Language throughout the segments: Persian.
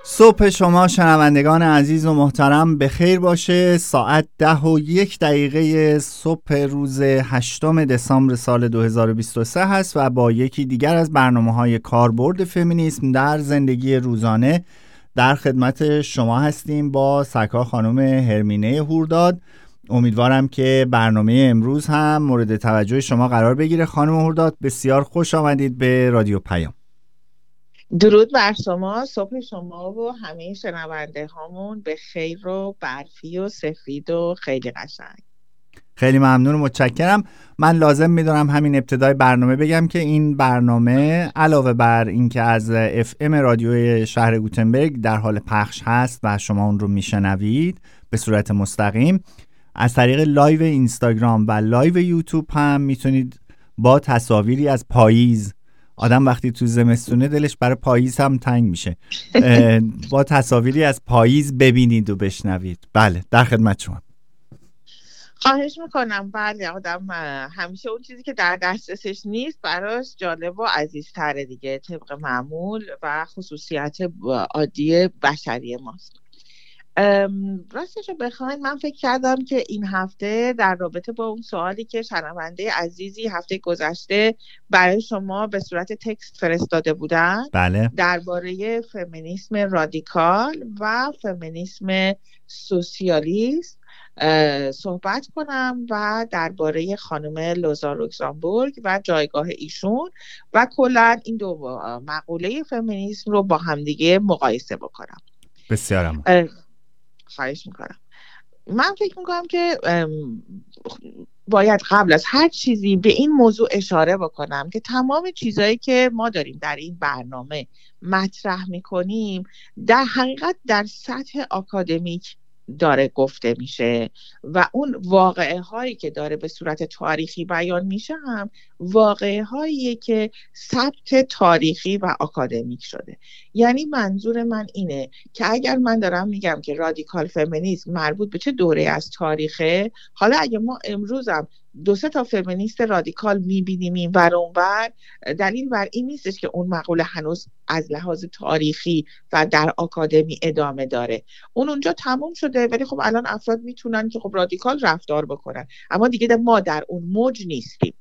صبح شما شنوندگان عزیز و محترم به خیر باشه. ساعت 10:01 صبح روز 8 دسامبر سال 2023 هست و با یکی دیگر از برنامه‌های کاربرد فمینیسم در زندگی روزانه در خدمت شما هستیم با سرکار خانم هرمینه هورداد. امیدوارم که برنامه امروز هم مورد توجه شما قرار بگیره. خانم هورداد بسیار خوش آمدید به رادیو پیام. درود بر شما، صبح شما و همه شنونده هامون به خیر و برفی و سفید و خیلی قشنگ. خیلی ممنون و متشکرم. من لازم میدونم همین ابتدای برنامه بگم که این برنامه علاوه بر اینکه از FM رادیوی شهر گوتنبرگ در حال پخش هست و شما اون رو میشنوید به صورت مستقیم، از طریق لایو اینستاگرام و لایو یوتیوب هم میتونید با تصاویری از پاییز، آدم وقتی تو زمستونه دلش برای پاییز هم تنگ میشه، با تصاویری از پاییز ببینید و بشنوید. بله، در خدمت شما. خواهش میکنم. بله، آدم همیشه اون چیزی که در دسترسش نیست براش جالب و عزیزتره دیگه، طبق معمول و خصوصیت عادی بشری ماست. راستش رو بخواین من فکر کردم که این هفته در رابطه با اون سوالی که شنونده عزیزی هفته گذشته برای شما به صورت تکست فرستاده بودن، بله، درباره فمینیسم رادیکال و فمینیسم سوسیالیست صحبت کنم و درباره خانم لوزا لوکزامبورگ و جایگاه ایشون و کلا این دو مقوله فمینیسم رو با همدیگه مقایسه بکنم. بسیارم خواهش میکنم. من فکر میکنم که باید قبل از هر چیزی به این موضوع اشاره بکنم که تمام چیزایی که ما داریم در این برنامه مطرح میکنیم در حقیقت در سطح آکادمیک داره گفته میشه و اون واقعه هایی که داره به صورت تاریخی بیان میشه هم واقعه هایی که ثبت تاریخی و آکادمیک شده. یعنی منظور من اینه که اگر من دارم میگم که رادیکال فمینیسم مربوط به چه دوره از تاریخه، حالا اگه ما امروزم 2-3 تا فمینیست رادیکال میبینیم این ور اون ور، دلیل بر این نیستش که اون مقوله هنوز از لحاظ تاریخی و در آکادمی ادامه داره. اون اونجا تموم شده، ولی خب الان افراد میتونن که خب رادیکال رفتار بکنن، اما دیگه ما در اون موج نیستیم.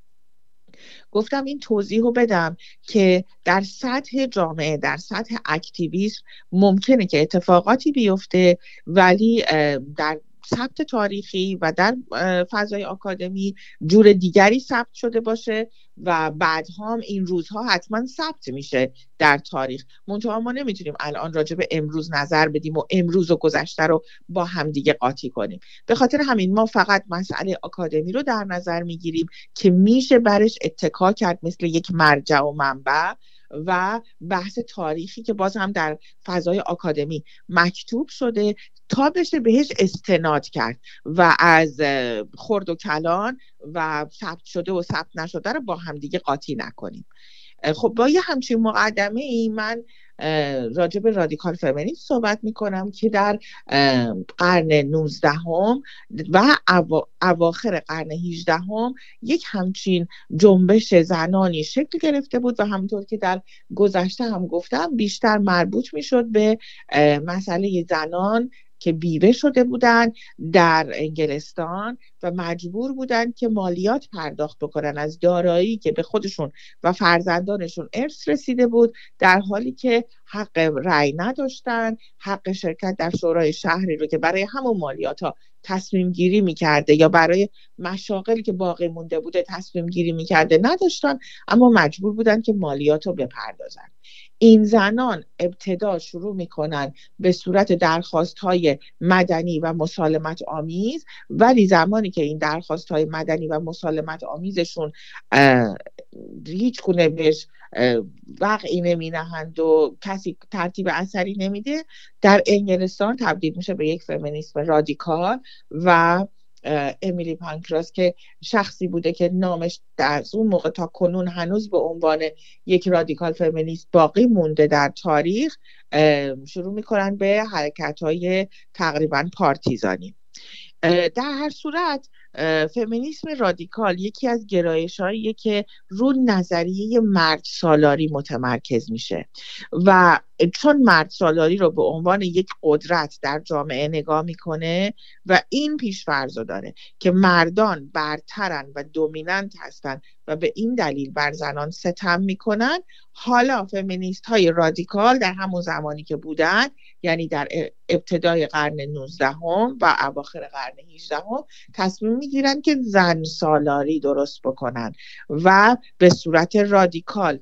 گفتم این توضیح رو بدم که در سطح جامعه، در سطح اکتیویسم ممکنه که اتفاقاتی بیفته، ولی در ثبت تاریخی و در فضای آکادمی جور دیگری ثبت شده باشه و بعدها هم این روزها حتما ثبت میشه در تاریخ. منتها ما نمیتونیم الان راجع به امروز نظر بدیم و امروز و گذشته رو با هم دیگه قاطی کنیم. به خاطر همین ما فقط مسئله آکادمی رو در نظر میگیریم که میشه برش اتکا کرد مثل یک مرجع و منبع، و بحث تاریخی که باز هم در فضای آکادمی مکتوب شده تا بشه بهش استناد کرد و از خرد و کلان و ثبت شده و ثبت نشده رو با هم دیگه قاطی نکنیم. خب با یه همچین مقدمه ای من راجع به رادیکال فمینیسم صحبت میکنم که در قرن 19 و اواخر قرن 18 یک همچین جنبش زنانی شکل گرفته بود و همونطور که در گذشته هم گفتم بیشتر مربوط میشد به مسئله زنان که بیوه شده بودن در انگلستان و مجبور بودن که مالیات پرداخت بکنن از دارایی که به خودشون و فرزندانشون ارث رسیده بود، در حالی که حق رأی نداشتن، حق شرکت در شورای شهری رو که برای همون مالیات ها تصمیم گیری میکرده یا برای مشاغلی که باقی مونده بوده تصمیم گیری میکرده نداشتن، اما مجبور بودن که مالیات رو بپردازن. این زنان ابتدا شروع میکنن به صورت درخواست‌های مدنی و مسالمت آمیز، ولی زمانی که این درخواست‌های مدنی و مسالمت آمیزشون هیچ گونه بهش وقعی نمی‌نهند و کسی ترتیب اثری نمیده، در انگلستان تبدیل میشه به یک فمینیسم رادیکال و امیلی پانکراس که شخصی بوده که نامش در اون موقع تا کنون هنوز به عنوان یک رادیکال فمینیست باقی مونده در تاریخ، شروع میکنن به حرکت‌های تقریبا پارتیزانی. در هر صورت فمینیسم رادیکال یکی از گرایش‌هاییه که رو نظریه مرد سالاری متمرکز میشه و چون مرد سالاری رو به عنوان یک قدرت در جامعه نگاه میکنه و این پیش‌فرض داره که مردان برترن و دومیننت هستن و به این دلیل بر زنان ستم میکنن، حالا فمینیست های رادیکال در همون زمانی که بودن، یعنی در ابتدای قرن 19 و اواخر قرن 18 تصمیم میگیرن که زن سالاری درست بکنن و به صورت رادیکال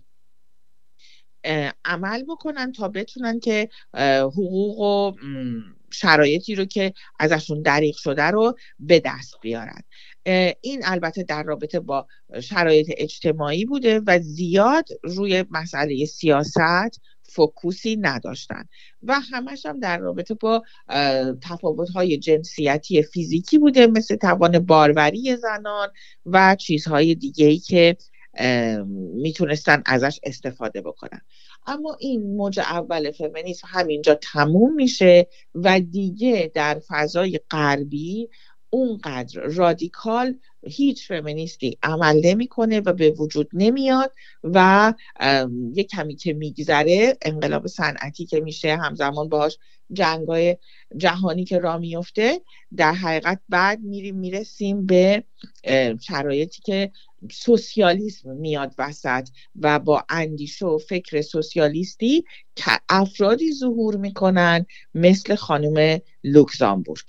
عمل بکنن تا بتونن که حقوق و شرایطی رو که ازشون دریغ شده رو به دست بیارن. این البته در رابطه با شرایط اجتماعی بوده و زیاد روی مسئله سیاست فوکوسی نداشتن و همش هم در رابطه با تفاوت‌های جنسیتی فیزیکی بوده، مثل توان باروری زنان و چیزهای دیگه‌ای که میتونستن ازش استفاده بکنن. اما این موج اول فمینیسم همینجا تموم میشه و دیگه در فضای غربی اونقدر رادیکال هیچ فمینیستی عمل نمیکنه و به وجود نمیاد و یک کمی که میگذره، انقلاب صنعتی که میشه، همزمان باهاش جنگ‌های جهانی که راه میفته، در حقیقت بعد میرسیم به شرایطی که سوسیالیسم میاد وسط و با اندیشه و فکر سوسیالیستی که افرادی ظهور میکنن مثل خانم لوکزامبورگ.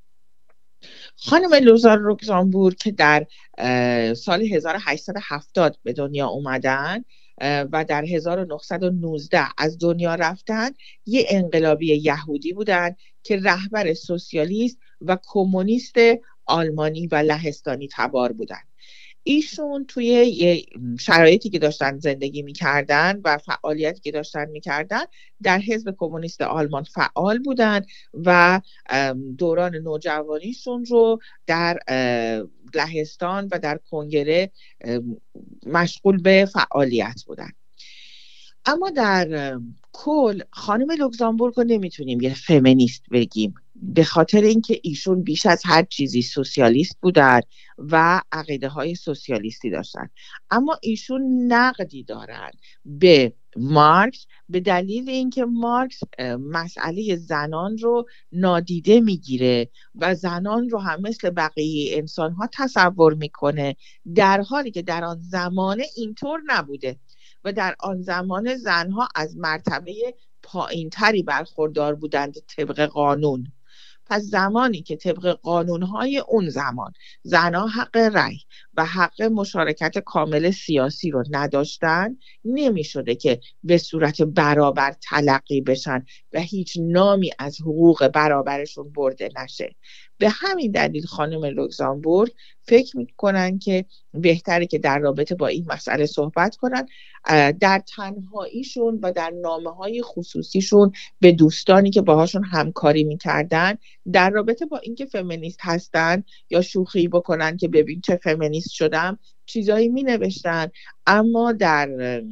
خانم لوکزامبورگ که در سال 1870 به دنیا اومدن و در 1919 از دنیا رفتن، یه انقلابی یهودی بودن که رهبر سوسیالیست و کمونیست آلمانی و لهستانی تبار بودن. ایشون توی شرایطی که داشتن زندگی میکردن و فعالیتی که داشتن میکردن در حزب کمونیست آلمان فعال بودن و دوران نوجوانیشون رو در لهستان و در کنگره مشغول به فعالیت بودن. اما در کل خانم لوکزامبورگ رو نمیتونیم یه فمینیست بگیم، به خاطر اینکه ایشون بیش از هر چیزی سوسیالیست بودن و عقیده های سوسیالیستی داشتن. اما ایشون نقدی دارن به مارکس به دلیل اینکه مارکس مسئله زنان رو نادیده میگیره و زنان رو هم مثل بقیه انسان ها تصور میکنه، در حالی که در آن زمانه اینطور نبوده و در آن زمان زنها از مرتبه پایین‌تری برخوردار بودند طبق قانون. پس زمانی که طبق قانونهای اون زمان زنها حق رأی و حق مشارکت کامل سیاسی رو نداشتن، نمی شده که به صورت برابر تلقی بشن و هیچ نامی از حقوق برابرشون برده نشه. به همین دلیل خانم لوکزامبورگ فکر میکنن که بهتره که در رابطه با این مسئله صحبت کنن، در تنهاییشون و در نامه‌های خصوصیشون به دوستانی که باهاشون همکاری میکردن در رابطه با اینکه فمینیست هستن یا شوخی بکنن که ببین چه فمینیست شدم، چیزایی می نوشتن، اما در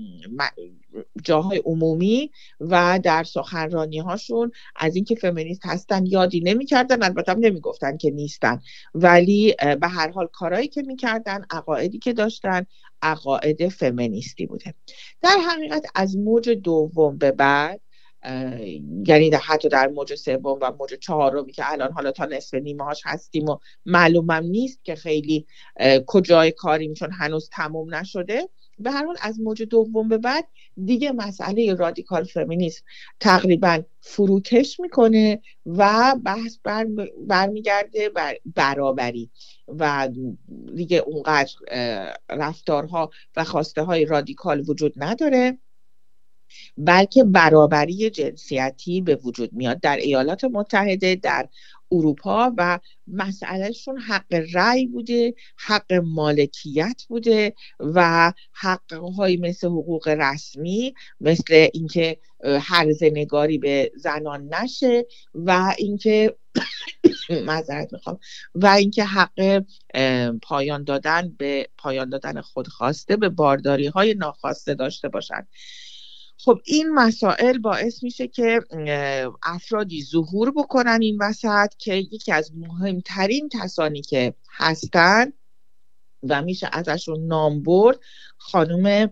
جاهای عمومی و در سخنرانی هاشون از اینکه فمینیست هستن یادی نمی کردن. البته هم نمی گفتن که نیستن، ولی به هر حال کارهایی که می کردن، عقایدی که داشتن، عقاید فمینیستی بوده. در حقیقت از موج دوم به بعد، یعنی حتی در موج سوم و موج چهارمی که الان حالا تا نصف نیمه هاش هستیم و معلومم نیست که خیلی کجای کاریم چون هنوز تموم نشده، به هر حال از موج دوم به بعد دیگه مسئله رادیکال فمینیسم تقریبا فروکش میکنه و بحث برمیگرده برابری و دیگه اونقدر رفتارها و خواسته های رادیکال وجود نداره، بلکه برابری جنسیتی به وجود میاد در ایالات متحده، در اروپا، و مسئلهشون حق رأی بوده، حق مالکیت بوده و حقهای مثل حقوق رسمی، مثل اینکه هرزه نگاری به زنان نشه و اینکه معذرت میخوام و اینکه حق پایان دادن خودخواسته به بارداری های ناخواسته داشته باشن. خب این مسائل باعث میشه که افرادی ظهور بکنن این وسط که یکی از مهمترین کسانی که هستن و میشه ازشون نام برد خانم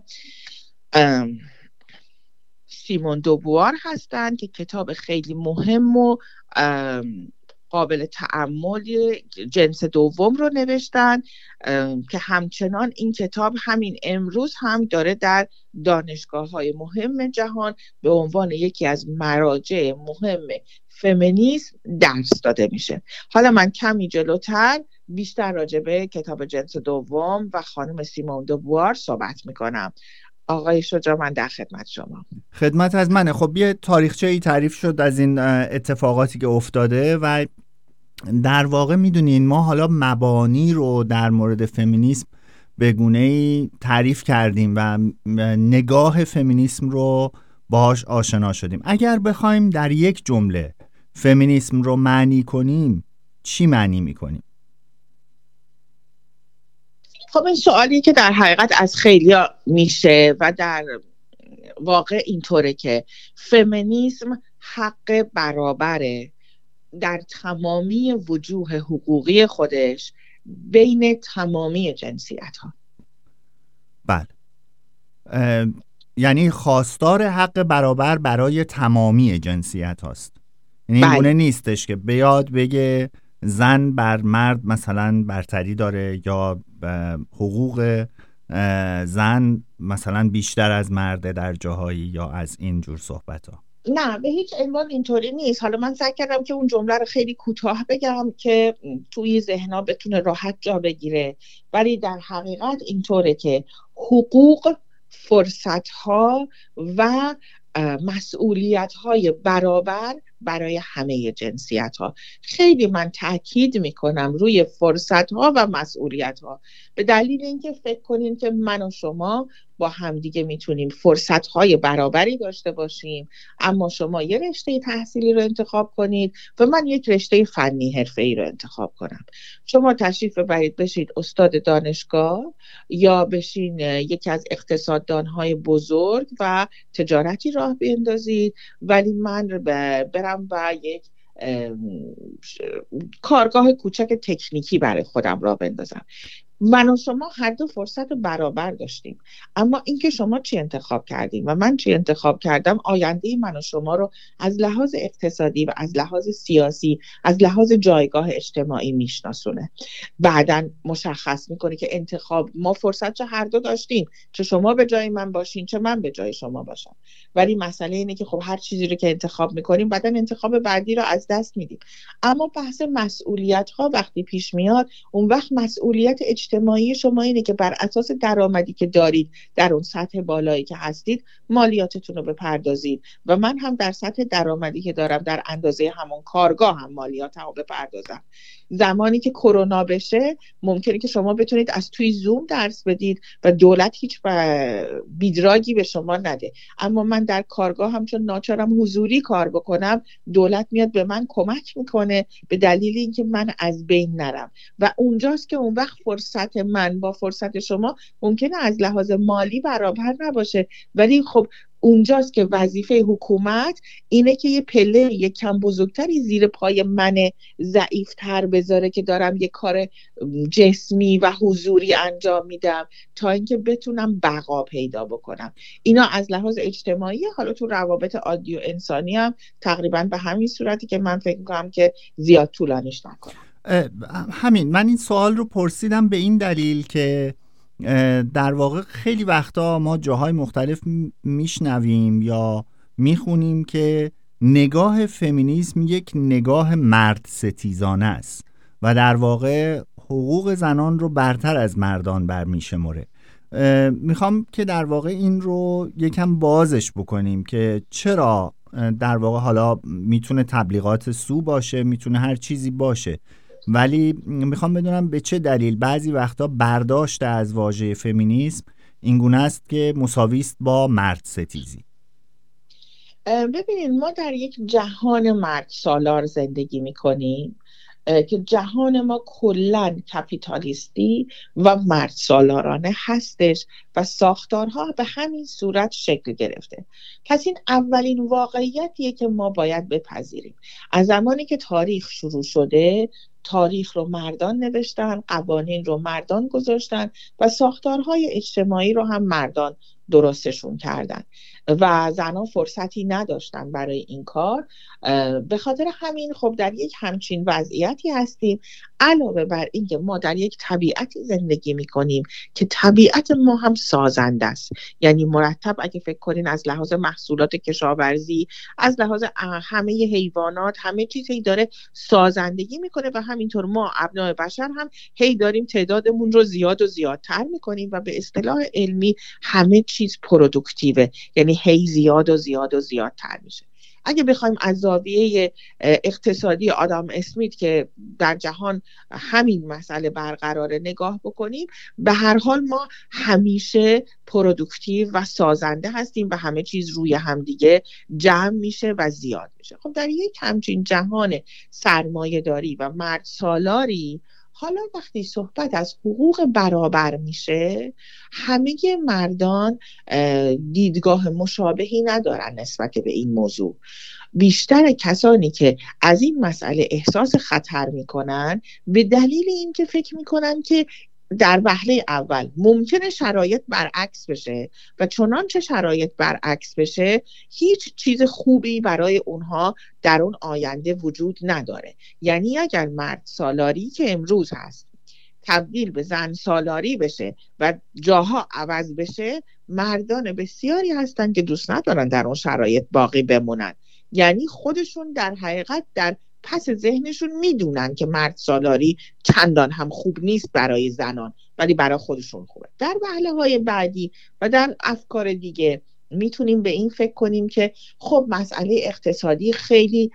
سیمون دوبوار هستن که کتاب خیلی مهم و قابل تأمل جنس دوم رو نوشتن که همچنان این کتاب همین امروز هم داره در دانشگاه‌های مهم جهان به عنوان یکی از مراجع مهم فمینیسم درس داده میشه. حالا من کمی جلوتر بیشتر راجع به کتاب جنس دوم و خانم سیمون دوبوار صحبت میکنم. آقای شجاع، من در خدمت شما. خدمت از منه. خب یه تاریخچه‌ای تعریف شد از این اتفاقاتی که افتاده و در واقع میدونین ما حالا مبانی رو در مورد فمینیسم به گونه‌ای تعریف کردیم و نگاه فمینیسم رو باهاش آشنا شدیم. اگر بخوایم در یک جمله فمینیسم رو معنی کنیم چی معنی میکنیم؟ خب این سوالیه که در حقیقت از خیلیا میشه و در واقع اینطوره که فمینیسم حق برابره در تمامی وجوه حقوقی خودش بین تمامی جنسیت ها. بله، یعنی خواستار حق برابر برای تمامی جنسیت هاست. یعنی این گونه نیستش که بیاد بگه زن بر مرد مثلا برتری داره یا حقوق زن مثلا بیشتر از مرده در جاهایی یا از این جور صحبت ها. نه، به هیچ عنوان اینطوری نیست. حالا من سعی کردم که اون جمله رو خیلی کوتاه بگم که توی ذهن‌ها بتونه راحت جا بگیره، ولی در حقیقت اینطوره که حقوق، فرصت‌ها و مسئولیت‌های برابر برای همه جنسیت‌ها. خیلی من تاکید میکنم روی فرصت‌ها و مسئولیت‌ها، به دلیل اینکه فکر کنین که من و شما با همدیگه میتونیم فرصت‌های برابری داشته باشیم، اما شما یه رشته تحصیلی رو انتخاب کنید و من یک رشته فنی حرفه‌ای رو انتخاب کنم. شما تشریف ببرید بشید استاد دانشگاه یا بشین یکی از اقتصاددان‌های بزرگ و تجارتی راه بیندازید، ولی من برم و یک کارگاه کوچک تکنیکی برای خودم راه بندازم. من و شما هر دو فرصت برابر داشتیم، اما اینکه شما چی انتخاب کردیم و من چی انتخاب کردم آینده من و شما رو از لحاظ اقتصادی و از لحاظ سیاسی، از لحاظ جایگاه اجتماعی میشناسونه. بعداً مشخص میکنه که انتخاب ما فرصت چه هر دو داشتیم، چه شما به جای من باشین چه من به جای شما باشم، ولی مسئله اینه که خب هر چیزی رو که انتخاب میکنیم بعداً انتخاب بعدی رو از دست میدیم. اما بحث مسئولیت ها وقتی پیش میاد، اون وقت مسئولیت اجتماعی شما اینه که بر اساس درآمدی که دارید در اون سطح بالایی که هستید مالیاتتون رو بپردازید و من هم در سطح درآمدی که دارم در اندازه همون کارگاه هم مالیاتم رو بپردازم. زمانی که کرونا بشه ممکنه که شما بتونید از توی زوم درس بدید و دولت هیچ بیدراگی به شما نده، اما من در کارگاه هم چون ناچارم حضوری کار بکنم دولت میاد به من کمک میکنه به دلیل اینکه من از بین نرم و اونجاست که اون وقت فرصت من با فرصت شما ممکنه از لحاظ مالی برابر نباشه، ولی خب اونجاست که وظیفه حکومت اینه که یه پله یه کم بزرگتری زیر پای من ضعیفتر بذاره که دارم یه کار جسمی و حضوری انجام میدم تا اینکه بتونم بقا پیدا بکنم. اینا از لحاظ اجتماعی. حالا تو روابط عادی و انسانی هم تقریبا به همین صورتی که من فکر میکنم که زیاد طولانیش نکنم. همین، من این سوال رو پرسیدم به این دلیل که در واقع خیلی وقتا ما جاهای مختلف میشنویم یا میخونیم که نگاه فمینیسم یک نگاه مرد ستیزانه است و در واقع حقوق زنان رو برتر از مردان برمیشمره. میخوام که در واقع این رو یکم بازش بکنیم که چرا در واقع حالا میتونه تبلیغات سو باشه، میتونه هر چیزی باشه، ولی میخوام بدونم به چه دلیل بعضی وقتا برداشت از واژه فمینیسم اینگونه است که مساوی است با مرد ستیزی. ببینید ما در یک جهان مرد سالار زندگی میکنیم که جهان ما کلاً کپیتالیستی و مرد سالارانه هستش و ساختارها به همین صورت شکل گرفته. پس این اولین واقعیتیه که ما باید بپذیریم. از زمانی که تاریخ شروع شده، تاریخ رو مردان نوشتن، قوانین رو مردان گذاشتن و ساختارهای اجتماعی رو هم مردان درستشون کردن و زنان فرصتی نداشتن برای این کار. به خاطر همین خب در یک همچین وضعیتی هستیم. علاوه بر این که ما در یک طبیعتی زندگی میکنیم که طبیعت ما هم سازنده است، یعنی مرتب اگه فکر کنین از لحاظ محصولات کشاورزی، از لحاظ همه حیوانات، همه چیزی داره سازندگی میکنه و همینطور ما ابناء بشر هم هی داریم تعدادمون رو زیاد و زیادتر میکنیم و به اصطلاح علمی همه چیز پرودوکتیوه، یعنی هی زیاد و زیاد و زیادتر میشه. اگه بخوایم از زاویه اقتصادی آدام اسمیت که در جهان همین مسئله برقراره نگاه بکنیم، به هر حال ما همیشه پرودوکتیو و سازنده هستیم و همه چیز روی همدیگه جمع میشه و زیاد میشه. خب در یک همچین جهان سرمایه داری و مرد سالاری، حالا وقتی صحبت از حقوق برابر میشه، همه مردان دیدگاه مشابهی ندارن نسبت به این موضوع. بیشتر کسانی که از این مسئله احساس خطر میکنن به دلیل اینکه فکر میکنن که در وهله اول ممکنه شرایط برعکس بشه و چنانچه شرایط برعکس بشه هیچ چیز خوبی برای اونها در اون آینده وجود نداره. یعنی اگر مرد سالاری که امروز هست تبدیل به زن سالاری بشه و جاها عوض بشه، مردان بسیاری هستن که دوست ندارن در اون شرایط باقی بمونن. یعنی خودشون در حقیقت در پس ذهنشون میدونن که مرد سالاری چندان هم خوب نیست برای زنان، ولی برای خودشون خوبه. در وهله‌های بعدی و در افکار دیگه میتونیم به این فکر کنیم که خب مسئله اقتصادی خیلی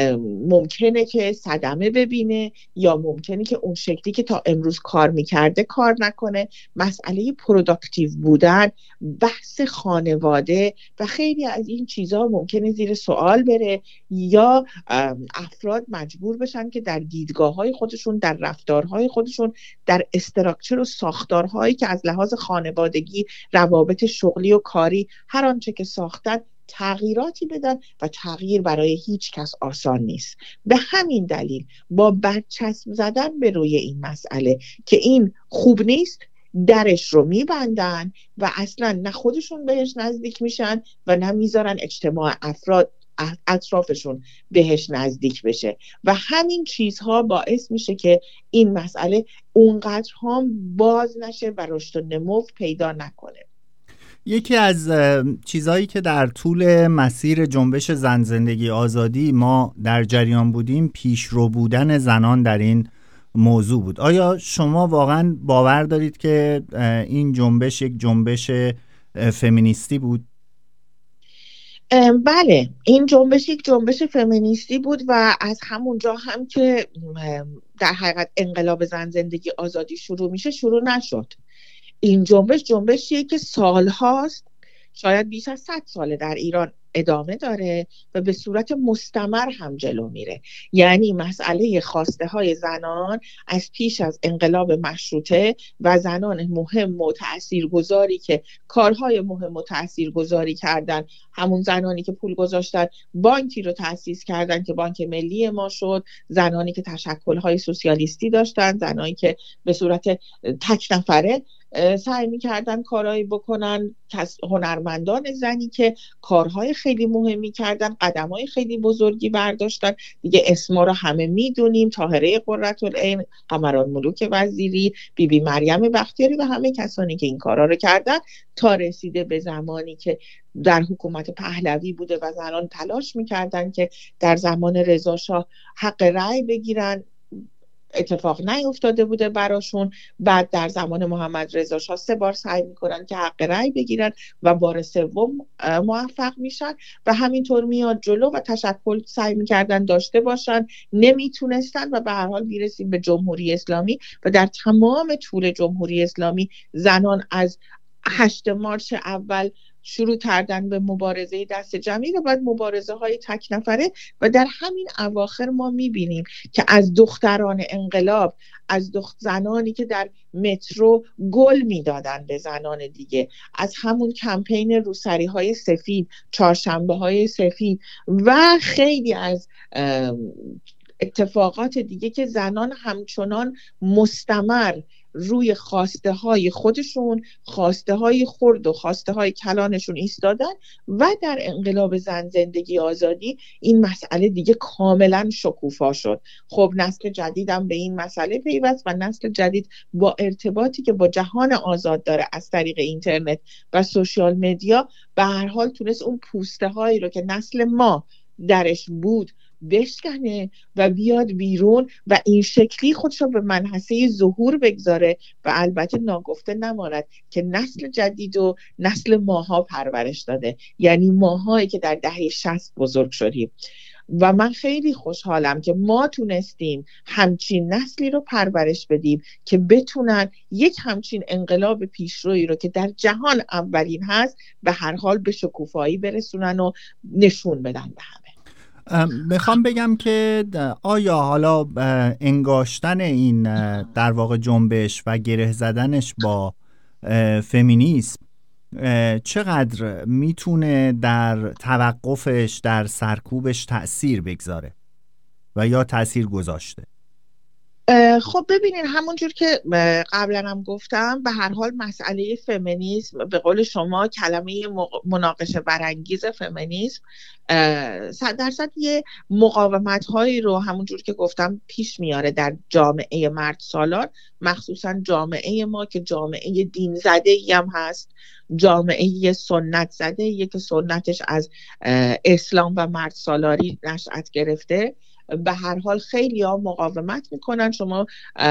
ممکنه که صدمه ببینه یا ممکنه که اون شکلی که تا امروز کار میکرده کار نکنه. مسئله پروداکتیو بودن، بحث خانواده و خیلی از این چیزها ممکنه زیر سوال بره یا افراد مجبور بشن که در دیدگاه‌های خودشون، در رفتارهای خودشون، در استراکچر و ساختارهایی که از لحاظ خانوادگی، روابط شغلی و کاری هر آنچه که ساختن تغییراتی بدن و تغییر برای هیچ کس آسان نیست. به همین دلیل با برچسب زدن به روی این مسئله که این خوب نیست درش رو میبندن و اصلا نه خودشون بهش نزدیک میشن و نه میذارن اجتماع افراد اطرافشون بهش نزدیک بشه و همین چیزها باعث میشه که این مسئله اونقدر هم باز نشه و رشد و نمو پیدا نکنه. یکی از چیزهایی که در طول مسیر جنبش زن زندگی آزادی ما در جریان بودیم پیشرو بودن زنان در این موضوع بود. آیا شما واقعا باور دارید که این جنبش یک جنبش فمینیستی بود؟ بله، این جنبش یک جنبش فمینیستی بود و از همونجا هم که در حقیقت انقلاب زن زندگی آزادی شروع میشه شروع نشد. این جنبشیه که سالهاست، شاید بیش از 100 ساله در ایران ادامه داره و به صورت مستمر هم جلو میره. یعنی مسئله خواسته های زنان از پیش از انقلاب مشروطه و زنان مهم و تاثیرگذاری که کارهای مهم و تاثیرگذاری کردن، همون زنانی که پول گذاشتن بانکی رو تأسیس کردن که بانک ملی ما شد، زنانی که تشکل‌های سوسیالیستی داشتن، زنانی که به صورت تک نفره سعی می‌کردن کارهایی بکنن، هنرمندان زنی که کارهای خیلی مهمی کردن، قدم‌های خیلی بزرگی برداشتن. دیگه اسما رو همه میدونیم، طاهره قرةالعین، قمرالملوک وزیری، بیبی مریم بختیاری و همه کسانی که این کارا رو کردن تا رسیده به زمانی که در حکومت پهلوی بوده و زنان تلاش می‌کردن که در زمان رضا شاه حق رأی بگیرن. اتفاق نیفتاده بوده براشون. بعد در زمان محمد رضا شاه 3 بار سعی میکنن که حق رأی بگیرن و بار 3 موفق میشن و همینطور میاد جلو و تشکل سعی میکردن داشته باشن، نمیتونستن و به هر حال میرسیم به جمهوری اسلامی و در تمام طول جمهوری اسلامی زنان از 8 مارچ اول شروع کردن به مبارزه دست جمعی و بعد مبارزه های تک نفره و در همین اواخر ما میبینیم که از دختران انقلاب، از زنانی که در مترو گل میدادن به زنان دیگه، از همون کمپین روسری های سفید، چهارشنبه های سفید و خیلی از اتفاقات دیگه که زنان همچنان مستمر روی خواسته های خودشون، خواسته های خرد و خواسته های کلانشون ایستادن و در انقلاب زن زندگی آزادی این مسئله دیگه کاملا شکوفا شد. خب نسل جدیدم به این مسئله پیوست و نسل جدید با ارتباطی که با جهان آزاد داره از طریق اینترنت و سوشیال مدیا به هر حال تونست اون پوسته هایی رو که نسل ما درش بود بشکنه و بیاد بیرون و این شکلی خودش رو به منحصه ظهور بگذاره و البته ناگفته نماند که نسل جدید و نسل ماها پرورش داده، یعنی ماهایی که در دهه 60 بزرگ شدیم. و من خیلی خوشحالم که ما تونستیم همچین نسلی رو پرورش بدیم که بتونن یک همچین انقلاب پیشرویی رو که در جهان اولین هست به هر حال به شکوفایی برسونن و نشون بدن به همه. میخوام بگم که آیا حالا انگاشتن این در واقع جنبش و گره زدنش با فمینیسم چقدر میتونه در توقفش، در سرکوبش تأثیر بگذاره و یا تأثیر گذاشته؟ خب ببینین همونجور که قبلا هم گفتم به هر حال مسئله فمینیسم به قول شما کلمه مناقشه برانگیز فمینیسم 100% یه مقاومت هایی رو همونجور که گفتم پیش میاره در جامعه مرد سالار، مخصوصا جامعه ما که جامعه دین زده ای هم هست، جامعه سنت زده ای که سنتش از اسلام و مرد سالاری نشأت گرفته. به هر حال خیلی ها مقاومت میکنن. شما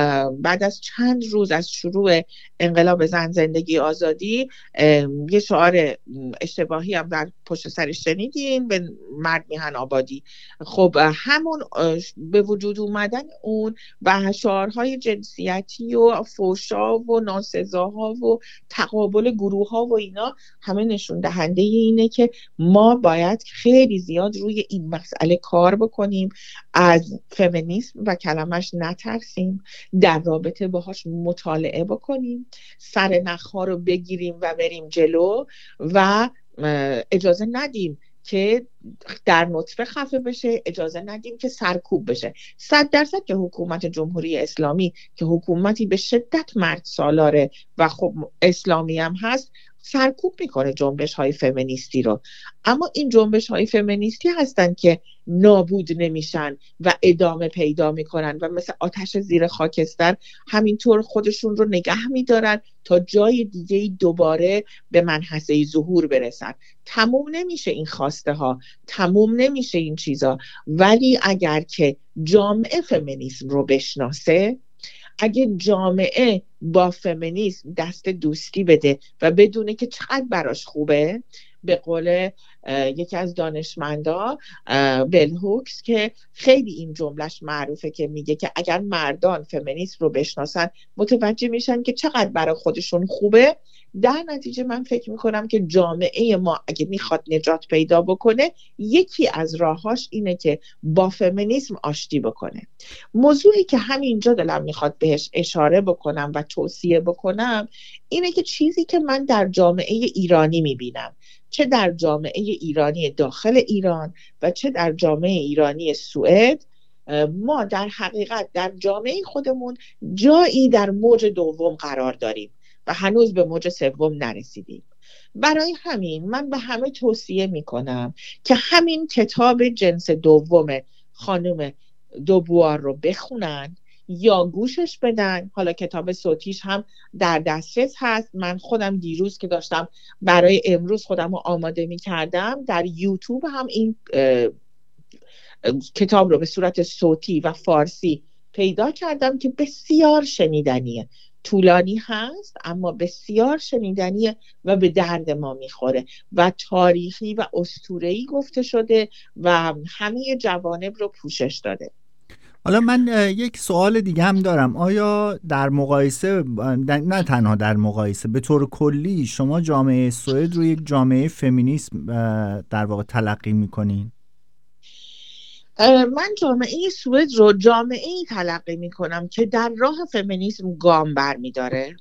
بعد از چند روز از شروع انقلاب زن زندگی آزادی یه شعار اشتباهی هم در پشت سرش شنیدین به مرد میهن آبادی. خب همون به وجود اومدن اون و شعارهای جنسیتی و فحشا و ناسزاها و تقابل گروه ها و اینا همه نشون دهنده اینه که ما باید خیلی زیاد روی این مسئله کار بکنیم، از فمینیسم و کلمش نترسیم، در رابطه باهاش مطالعه بکنیم، سر نخها رو بگیریم و بریم جلو و اجازه ندیم که در نطفه خفه بشه، اجازه ندیم که سرکوب بشه. 100% که حکومت جمهوری اسلامی که حکومتی به شدت مرد سالاره و خب اسلامی هم هست سرکوب میکنه جنبش های فمینیستی رو، اما این جنبش های فمینیستی هستن که نابود نمیشن و ادامه پیدا میکنن و مثل آتش زیر خاکستر همینطور خودشون رو نگه میدارن تا جای دیگه دوباره به منحصه ظهور برسن. تموم نمیشه این خواسته ها، تموم نمیشه این چیزا، ولی اگر که جامعه فمینیسم رو بشناسه، اگه جامعه با فمینیسم دست دوستی بده و بدونه که چقدر براش خوبه، به قول یکی از دانشمندا بل هوکس که خیلی این جملهش معروفه که میگه که اگر مردان فمینیسم رو بشناسن متوجه میشن که چقدر برای خودشون خوبه. در نتیجه من فکر میکنم که جامعه ما اگه میخواد نجات پیدا بکنه یکی از راهاش اینه که با فمینیسم آشتی بکنه. موضوعی که همینجا دلم میخواد بهش اشاره بکنم و توصیه بکنم اینه که چیزی که من در جامعه ایرانی میبینم، چه در جامعه ایرانی داخل ایران و چه در جامعه ایرانی سوئد، ما در حقیقت در جامعه خودمون جایی در موج دوم قرار داریم و هنوز به موج سوم نرسیدیم. برای همین من به همه توصیه میکنم که همین کتاب جنس دوم خانم دوبوار رو بخونن یا گوشش بدن. حالا کتاب صوتیش هم در دسترس هست. من خودم دیروز که داشتم برای امروز خودم رو آماده میکردم در یوتیوب هم این کتاب رو به صورت صوتی و فارسی پیدا کردم که بسیار شنیدنیه. طولانی هست اما بسیار شنیدنیه و به درد ما میخوره و تاریخی و اسطوره‌ای گفته شده و همه جوانب رو پوشش داده. حالا من یک سوال دیگه هم دارم. آیا در مقایسه، نه تنها در مقایسه، به طور کلی شما جامعه سوئد رو یک جامعه فمینیسم در واقع تلقی میکنین؟ من جامعه سوئد رو جامعه‌ای تلقی میکنم که در راه فمینیسم گام برمیداره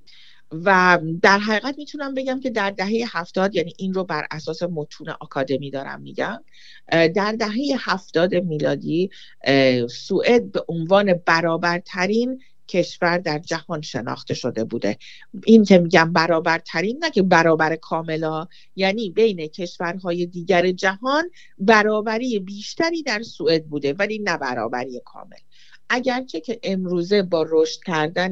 و در حقیقت میتونم بگم که در دهه 70، یعنی این رو بر اساس متون آکادمی دارم میگم، در دهه 70 میلادی سوئد به عنوان برابرترین کشور در جهان شناخته شده بوده. این که میگم برابرترین، نه که برابر کاملا، یعنی بین کشورهای دیگر جهان برابری بیشتری در سوئد بوده ولی نه برابری کامل. اگرچه که امروزه با رشد کردن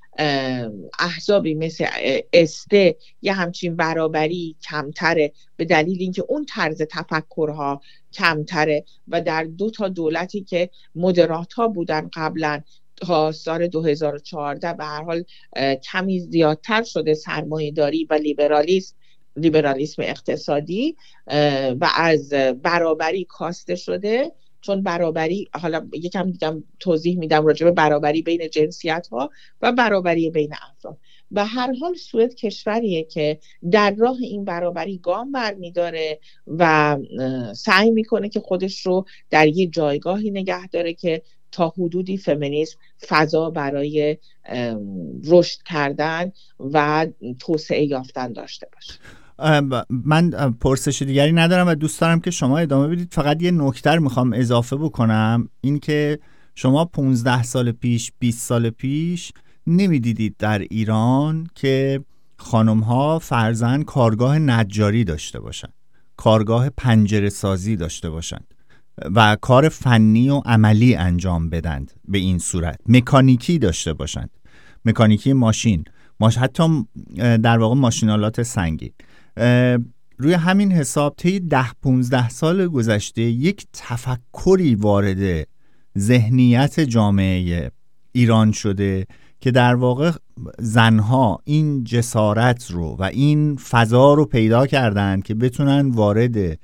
احزابی مثل استه یه همچین برابری کمتره، به دلیل اینکه اون طرز تفکرها کمتره و در 2 تا دولتی که مدرات ها بودن قبلا تا سال 2014 به هر حال کمی زیادتر شده سرمایه‌داری و لیبرالیسم اقتصادی و از برابری کاسته شده. چون برابری، حالا یکم دیگه توضیح میدم راجع به برابری بین جنسیت ها و برابری بین افراد. به هر حال سوئد کشوریه که در راه این برابری گام برمیداره و سعی میکنه که خودش رو در یه جایگاهی نگه داره که تا حدودی فمینیسم فضا برای رشد کردن و توسعه یافتن داشته باشه. من پرسش دیگری ندارم و دوست دارم که شما ادامه بدید. فقط یه نکته رو میخوام اضافه بکنم، این که شما 15 سال پیش 20 سال پیش نمیدیدید در ایران که خانم‌ها فرضاً کارگاه نجاری داشته باشن، کارگاه پنجره سازی داشته باشند و کار فنی و عملی انجام بدند، به این صورت مکانیکی داشته باشند، مکانیکی ماشین، حتی در واقع ماشینالات سنگین. روی همین حساب طی 10-15 سال گذشته یک تفکری وارد ذهنیت جامعه ایران شده که در واقع زنها این جسارت رو و این فضا رو پیدا کردن که بتونن وارد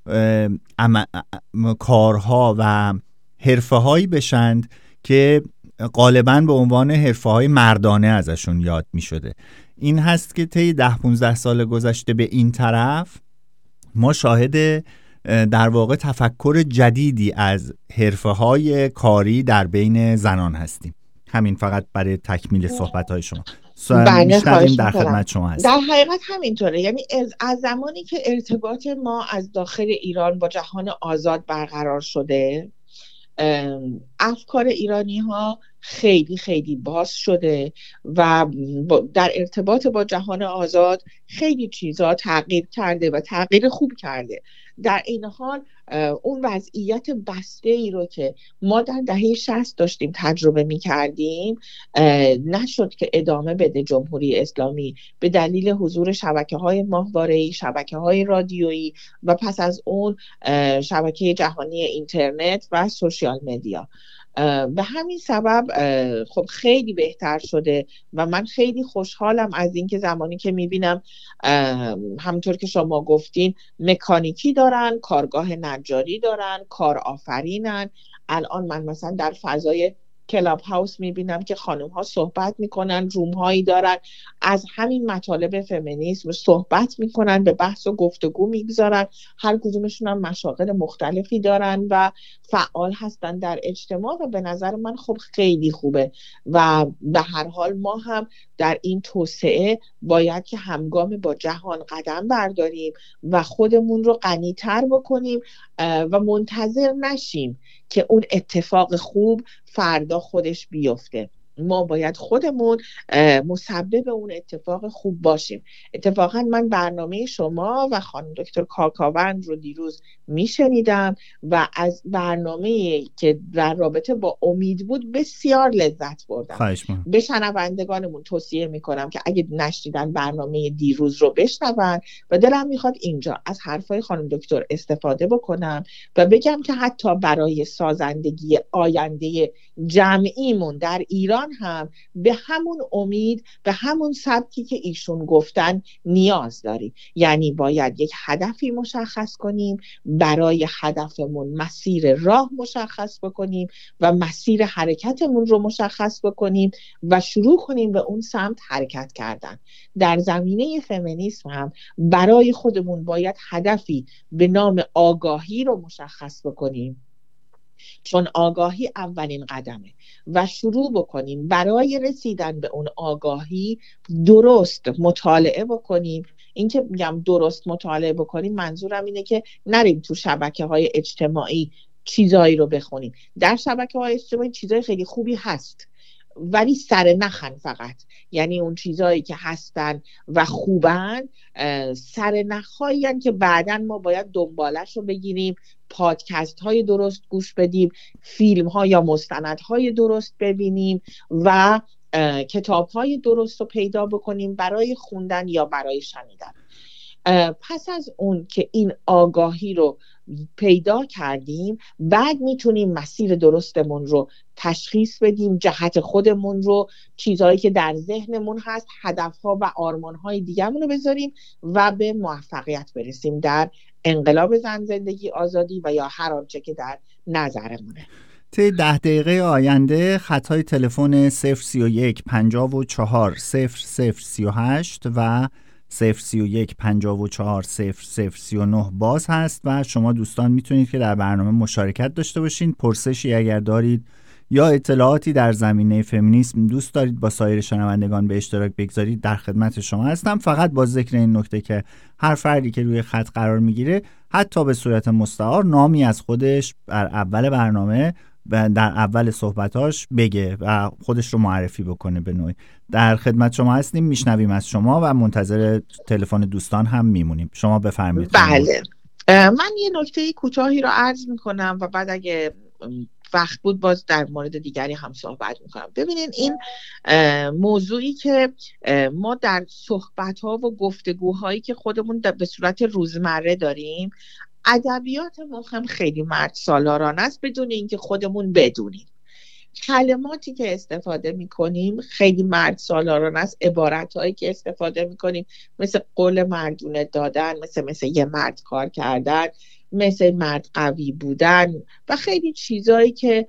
کارها و حرفه‌هایی بشند که غالباً به عنوان حرفه‌های مردانه ازشون یاد می شده. این هست که طی 10-15 سال گذشته به این طرف ما شاهد در واقع تفکر جدیدی از حرفه‌های کاری در بین زنان هستیم. همین فقط برای تکمیل صحبت‌های شما. بله، در خدمت شما هستیم. در حقیقت همینطوره، یعنی از زمانی که ارتباط ما از داخل ایران با جهان آزاد برقرار شده، افکار ایرانی ها خیلی خیلی باز شده و در ارتباط با جهان آزاد خیلی چیزا تغییر کرده و تغییر خوب کرده. در این حال اون وضعیت بسته ای رو که ما در دهه 60 داشتیم تجربه می کردیم نشد که ادامه بده جمهوری اسلامی به دلیل حضور شبکه‌های ماهواره‌ای، شبکه‌های رادیویی و پس از اون شبکه جهانی اینترنت و سوشیال مدیا. به همین سبب خب خیلی بهتر شده و من خیلی خوشحالم از اینکه زمانی که میبینم همونطور که شما گفتین مکانیکی دارن، کارگاه نجاری دارن، کار آفرینن. الان من مثلا در فضای کلاب هاوس میبینم که خانم ها صحبت میکنن، روم هایی دارن، از همین مطالب فمینیسم صحبت میکنن، به بحث و گفتگو میگذارن، هر کدومشون هم مشاغل مختلفی دارن و فعال هستن در اجتماع و به نظر من خب خیلی خوبه و به هر حال ما هم در این توسعه باید که همگام با جهان قدم برداریم و خودمون رو غنی‌تر بکنیم و منتظر نشیم که اون اتفاق خوب فردا خودش بیفته. ما باید خودمون مسبب اون اتفاق خوب باشیم. اتفاقا من برنامه شما و خانم دکتر کاکاوند رو دیروز میشنیدم و از برنامه که در رابطه با امید بود بسیار لذت بردم. به شنوندگانمون توصیه میکنم که اگه نشنیدن برنامه دیروز رو بشنون و دلم میخواد اینجا از حرفای خانم دکتر استفاده بکنم و بگم که حتی برای سازندگی آینده جمعیمون در ایران الان هم به همون امید، به همون سبکی که ایشون گفتن نیاز داریم. یعنی باید یک هدفی مشخص کنیم، برای هدفمون مسیر راه مشخص بکنیم و مسیر حرکتمون رو مشخص بکنیم و شروع کنیم به اون سمت حرکت کردن. در زمینه فمینیسم هم برای خودمون باید هدفی به نام آگاهی رو مشخص بکنیم، چون آگاهی اولین قدمه و شروع بکنیم برای رسیدن به اون آگاهی درست مطالعه بکنیم. این که میگم درست مطالعه بکنیم منظورم اینه که نریم تو شبکه‌های اجتماعی چیزایی رو بخونیم. در شبکه‌های اجتماعی چیزای خیلی خوبی هست ولی سر نخن فقط، یعنی اون چیزایی که هستن و خوبن سر نخایی هن که بعداً ما باید دنبالش رو بگیریم، پادکست های درست گوش بدیم، فیلم ها یا مستند های درست ببینیم و کتاب های درست رو پیدا بکنیم برای خوندن یا برای شنیدن. پس از اون که این آگاهی رو پیدا کردیم، بعد میتونیم مسیر درستمون رو تشخیص بدیم، جهت خودمون رو، چیزهایی که در ذهنمون هست، هدفها و آرمانهای دیگرمون رو بذاریم و به موفقیت برسیم در انقلاب زن، زندگی، آزادی و یا هر آنچه که در نظرمونه. طی 10 دقیقه آینده خطهای تلفن 031 54 0038 و 031 54 0039 باز هست و شما دوستان میتونید که در برنامه مشارکت داشته باشین. پرسشی اگر دارید یا اطلاعاتی در زمینه فمینیسم دوست دارید با سایر شنوندگان به اشتراک بگذارید، در خدمت شما هستم. فقط با ذکر این نکته که هر فردی که روی خط قرار میگیره حتی به صورت مستعار نامی از خودش در اول برنامه و در اول صحبتاش بگه و خودش رو معرفی بکنه به نوعی. در خدمت شما هستیم، میشنویم از شما و منتظر تلفن دوستان هم میمونیم. شما بفرمایید. بله، من یه نکته کوتاهی رو عرض میکنم و بعد اگه وقت بود باز در مورد دیگری هم صحبت میکنم. ببینین این موضوعی که ما در صحبت‌ها و گفتگوهایی که خودمون به صورت روزمره داریم، ادبیات ما هم خیلی مرد سالارانه است بدون اینکه خودمون بدونیم. کلماتی که استفاده میکنیم خیلی مرد سالارانه است، عبارتهایی که استفاده میکنیم مثل قول مردونه دادن، مثل یه مرد کار کردن، مثل مرد قوی بودن و خیلی چیزایی که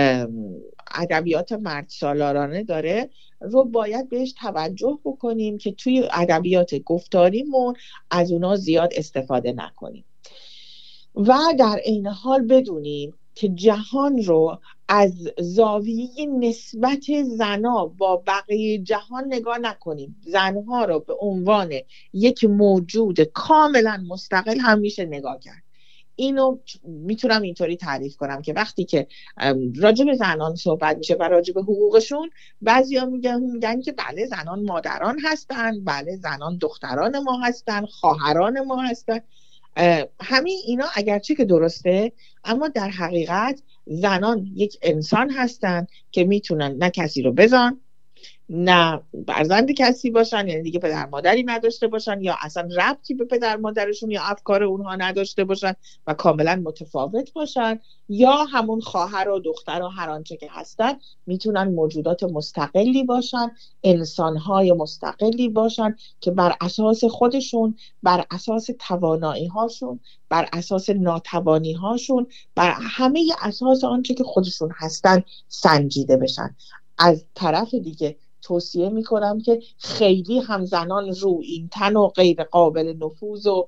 ادبیات مرد سالارانه داره رو باید بهش توجه بکنیم که توی ادبیات گفتاریمون از اونا زیاد استفاده نکنیم و در این حال بدونیم که جهان رو از زاویه نسبت زنها با بقیه جهان نگاه نکنیم. زنها رو به عنوان یک موجود کاملا مستقل هم میشه نگاه کرد. اینو میتونم اینطوری تعریف کنم که وقتی که راجع به زنان صحبت میشه و راجع به حقوقشون، بعضیا میگن که بله زنان مادران هستن، بله زنان دختران ما هستن، خواهران ما هستن. همین اینا اگرچه که درسته، اما در حقیقت زنان یک انسان هستن که میتونن نه کسی رو بزن، نه فرزند کسی باشن، یعنی دیگه پدر مادری نداشته باشن یا اصلا ربطی به پدر مادرشون یا افکار اونها نداشته باشن و کاملا متفاوت باشن، یا همون خواهر و دختر و هر آنچه که هستن میتونن موجودات مستقلی باشن، انسانهای مستقلی باشن که بر اساس خودشون، بر اساس توانایی هاشون، بر اساس ناتوانی هاشون، بر همه اساس آنچه که خودشون هستن سنجیده بشن. از طرف دیگه توصیه میکنم که خیلی هم زنان رو این تن و غیر قابل نفوذ و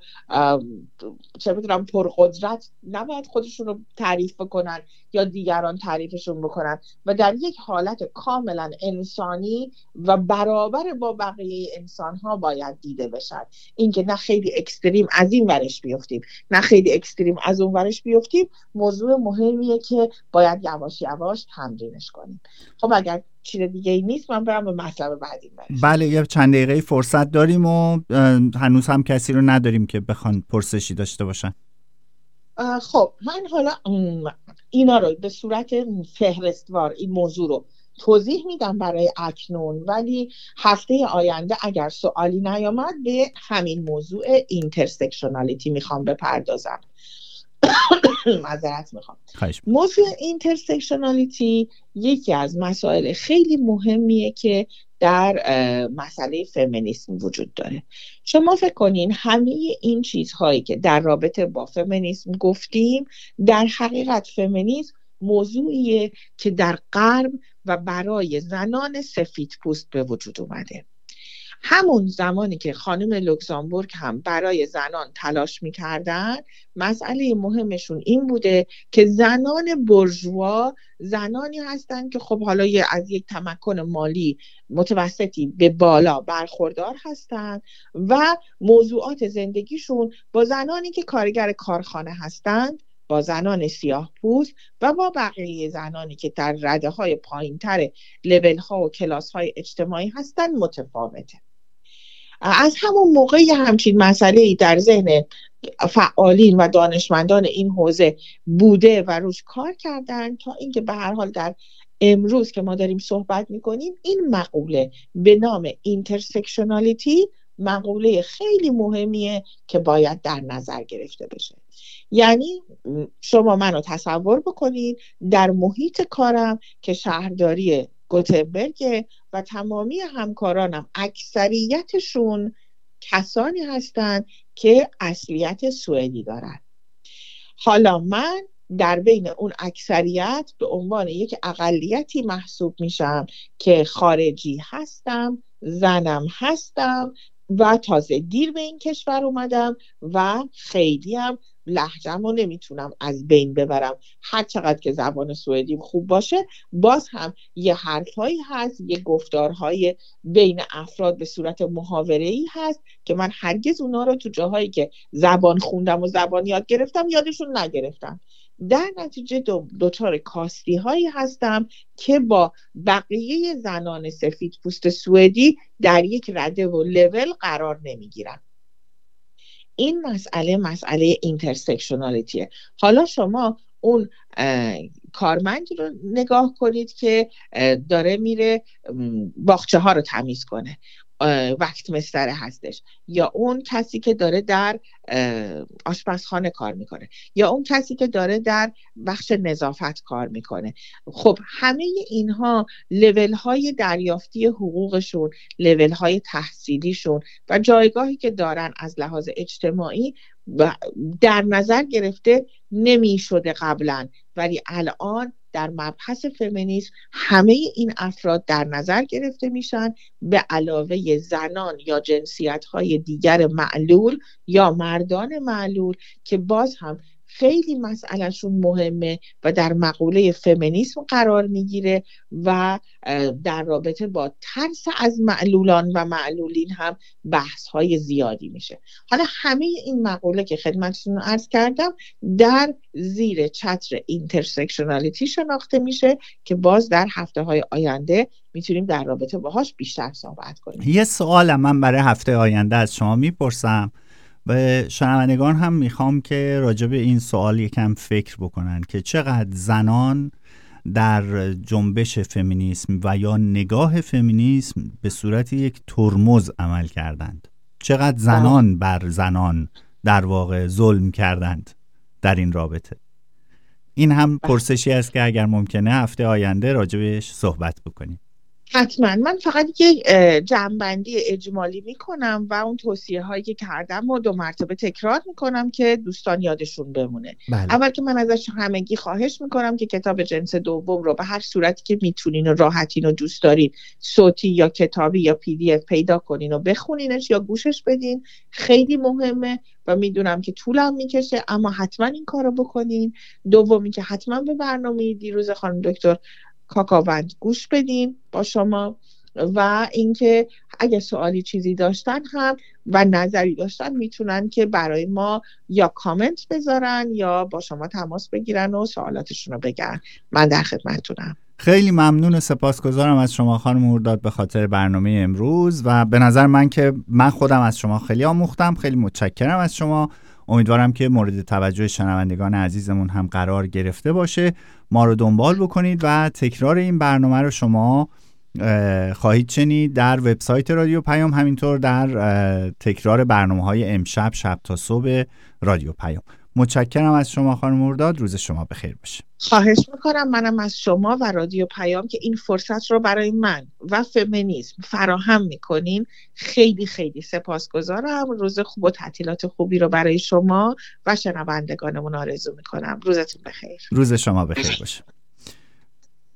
چه میدونم پرقدرت نباید خودشون رو تعریف بکنن یا دیگران تعریفشون بکنن و در یک حالت کاملا انسانی و برابر با بقیه انسانها باید دیده بشن. اینکه نه خیلی اکستریم از این ورش بیفتیم نه خیلی اکستریم از اون ورش بیفتیم موضوع مهمیه که باید یواش یواش تمرینش کنیم. خب اگر چیز دیگه ای نیست من برم به مطلب بعدی برسم. بله، یه چند دقیقه فرصت داریم و هنوز هم کسی رو نداریم که بخوان پرسشی داشته باشن. خب من حالا اینا رو به صورت فهرستوار این موضوع رو توضیح میدم برای اکنون، ولی هفته آینده اگر سوالی نیامد به همین موضوع اینترسکشنالیتی میخوام بپردازم. معذرت میخوام. موضوع اینترسکشنالیتی یکی از مسائل خیلی مهمیه که در مسئله فمینیسم وجود داره. شما فکر کنین همه این چیزهایی که در رابطه با فمینیسم گفتیم، در حقیقت فمینیسم موضوعیه که در غرب و برای زنان سفید پوست به وجود اومده. همون زمانی که خانم لوکزامبورگ هم برای زنان تلاش می‌کردن، مسئله مهمشون این بوده که زنان بورژوا زنانی هستن که خب حالا از یک تمکن مالی متوسطی به بالا برخوردار هستن و موضوعات زندگیشون با زنانی که کارگر کارخانه هستند، با زنان سیاه پوست و با بقیه زنانی که در رده های پایین تر لیول ها و کلاس های اجتماعی هستن متفاوته. از همون موقع همچین مسئله‌ای در ذهن فعالین و دانشمندان این حوزه بوده و روش کار کردن تا اینکه به هر حال در امروز که ما داریم صحبت میکنیم این مقوله به نام اینترسکشنالیتی مقوله خیلی مهمیه که باید در نظر گرفته بشه. یعنی شما منو تصور بکنید در محیط کارم که شهرداری گوتنبرگ و تمامی همکارانم اکثریتشون کسانی هستند که اصلیت سوئدی دارن. حالا من در بین اون اکثریت به عنوان یک اقلیتی محسوب میشم که خارجی هستم، زنم هستم و تازه دیر به این کشور اومدم و خیلی هم لهجه‌مو نمیتونم از بین ببرم. هر چقدر که زبان سوئدیم خوب باشه باز هم یه حرفایی هست، یه گفتارهای بین افراد به صورت محاوره‌ای هست که من هرگز اونا رو تو جاهایی که زبان خوندم و زبان یاد گرفتم یادشون نگرفتم. در نتیجه دوچار کاستی هایی هستم که با بقیه زنان سفید پوست سوئدی در یک رده و لول قرار نمیگیرم. این مسئله اینترسکشنالیتیه. حالا شما اون کارمندی رو نگاه کنید که داره میره باغچه ها رو تمیز کنه، وقت مستره هستش، یا اون کسی که داره در آشپزخانه کار میکنه، یا اون کسی که داره در بخش نظافت کار میکنه. خب همه اینها لول های دریافتی حقوقشون، لول های تحصیلیشون و جایگاهی که دارن از لحاظ اجتماعی در نظر گرفته نمی شده قبلا، ولی الان در مبحث فمینیسم همه این افراد در نظر گرفته میشن، به علاوه زنان یا جنسیت‌های دیگر معلول یا مردان معلول که باز هم خیلی مسئلهشون مهمه و در مقوله فمینیسم قرار میگیره و در رابطه با ترس از معلولان و معلولین هم بحث‌های زیادی میشه. حالا همه این مقوله که خدمتتون عرض کردم در زیر چتر اینترسکشنالیتی شناخته میشه که باز در هفته‌های آینده میتونیم در رابطه باهاش بیشتر صحبت کنیم. یه سوالم من برای هفته آینده از شما میپرسم و شنوندگان هم میخوام که راجع به این سوال یکم فکر بکنن که چقدر زنان در جنبش فمینیسم و یا نگاه فمینیسم به صورت یک ترمز عمل کردند، چقدر زنان بر زنان در واقع ظلم کردند در این رابطه. این هم پرسشی است که اگر ممکنه هفته آینده راجع بهش صحبت بکنیم. حتما. من فقط یک جمع‌بندی اجمالی میکنم و اون توصیه هایی که کردم و 2 مرتبه تکرار میکنم که دوستان یادشون بمونه. بله. اول که من ازش همگی خواهش میکنم که کتاب جنس دوم رو به هر صورتی که میتونین و راحتین و دوست دارین، صوتی یا کتابی یا PDF پیدا کنین و بخونینش یا گوشش بدین. خیلی مهمه و میدونم که طولم میکشه، اما حتما این کارو بکنین. دومی که حتما به برنامه دیروز خانم دکتر کاکاوند گوش بدین با شما، و اینکه اگه سوالی چیزی داشتن هم و نظری داشتن میتونن که برای ما یا کامنت بذارن یا با شما تماس بگیرن و سوالاتشون رو بگن. من در خدمتتونم. خیلی ممنون و سپاسگزارم از شما خانم اورداد به خاطر برنامه امروز و به نظر من که من خودم از شما خیلی آموختم. خیلی متشکرم از شما. امیدوارم که مورد توجه شنوندگان عزیزمون هم قرار گرفته باشه. ما رو دنبال بکنید و تکرار این برنامه رو شما خواهید شنید در وبسایت رادیو پیام، همینطور در تکرار برنامه‌های امشب شب تا صبح رادیو پیام. متشکرم از شما خانم مرداد. روز شما بخیر باشه. خواهش میکنم. منم از شما و رادیو پیام که این فرصت رو برای من و فمینیسم فراهم میکنین خیلی خیلی سپاسگزارم. روز خوب و تعطیلات خوبی رو برای شما و شنوندگانمون آرزو میکنم. روزتون بخیر. روز شما بخیر باشه.